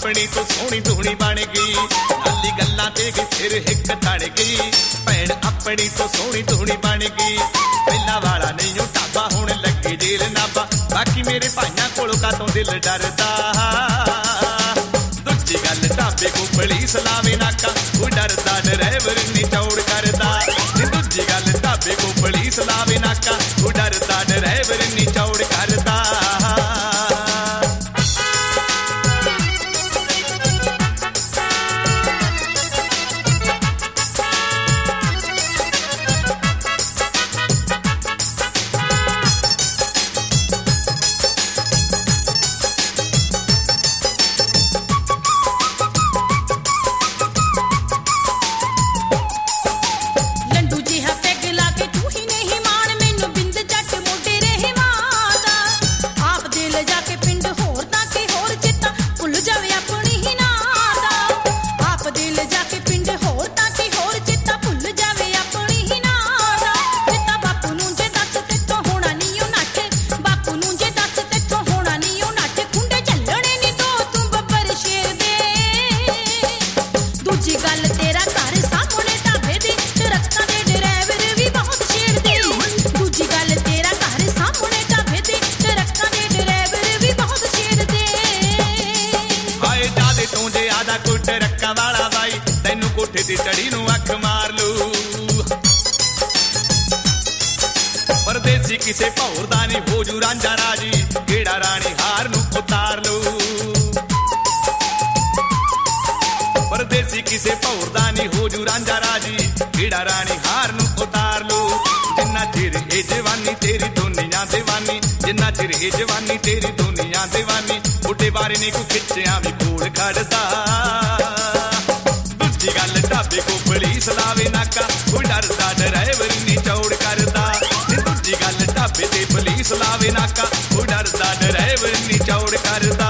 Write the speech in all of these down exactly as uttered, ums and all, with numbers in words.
अपनी तो सोहनी धूनी बन गई, गली गल्लां ते गई फिर हिक तड़ गई, भैन अपनी तो सोहनी धूनी बन गई। पहला वाला नहीं ओ ढाबा हुण लगे जेल नाबा, बाकी मेरे भाइयां कोलों कातों दिल डरदा। दूजी गल ढाबे को पुलिस लावे नाका, वो डरदा ड्राइवर नी चौड़ करदा। दूजी गल ढाबे को पुलिस लावे नाका, वो डरदा ड्राइवर नी चौड़ करदा। चढ़ी नू अख मार लू, परदेसी किसे भौरदा नी हो जू रांझा राजी, गेड़ा रानी हार नू उतार लू। परदेसी किसे भौरदा नी हो जू रांझा राजी, गेड़ा रानी हार नू उतार लू। जिन्ना चिर ए जवानी तेरी दुनिया दीवानी, जिन्ना चिर ए जवानी तेरी दुनिया दीवानी, बुढ़े बारे ने को खिच्चिया भी कोल खड़दा। गल ढाबे को पुलिस लावे नाका, वो डरदा ड्राइवर नी चौड़ करदा। दूजी गल ढाबे ते पुलिस लावे नाका, वो डरदा ड्राइवर नी चौड़ करदा।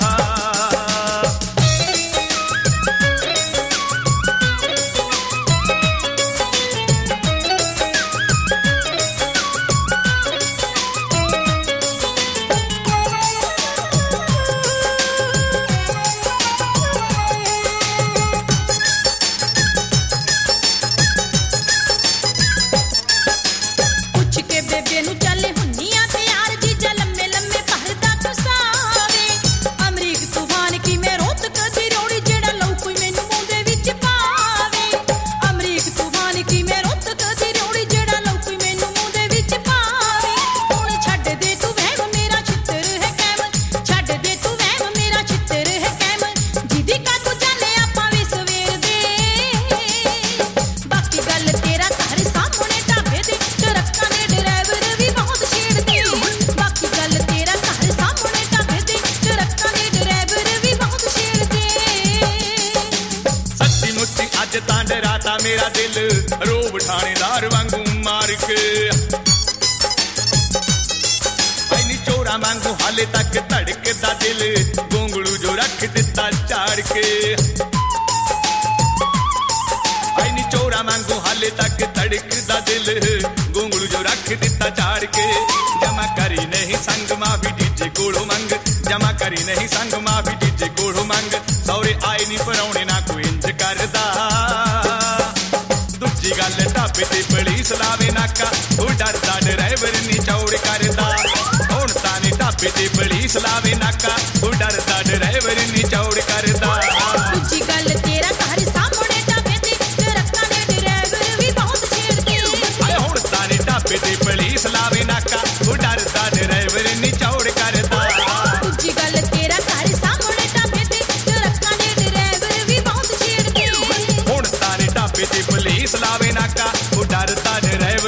मेरा दिल रोब ठाणेदार वांगू मार के, नी चोरा वांगू हाले तक धड़कदा दिल, गोंगलू जो रख दिता चाड़ के। नी चोरा वांगू हाले तक धड़कदा दिल, गोंगलू जो रख दिता चाड़ के। जमा करी नहीं संग मां भी डीजे कोड़ो मंग, जमा करी नहीं संग मां भी डीजे कोड़ो मंग, सौरे आए नी पराउणे ना कोई इंज करदा। दूजी गल ढाबे ते पुलिस लावे नाका, वो डरदा ड्राइवर नी चौड़ करदा। हुण तां नी ढाबे ते पुलिस लावे नाका, वो डरदा ड्राइवर नी चौड़ करदा। दूजी गल तेरा घर सामने ढाबे ते ट्रक्कां दे ड्राइवर भी बहुत छेड़दे। हाय हुण तां नी ढाबे ते पुलिस लावे नाका, वो डरदा ड्राइवर नी चौड़ करदा। दूजी गल तेरा घर सामने ढाबे ते ट्रक्कां दे ड्राइवर भी बहुत छेड़दे। हुण तां नी ढाबे ते पुलिस लावे नाका, वो डरदा ड्राइवर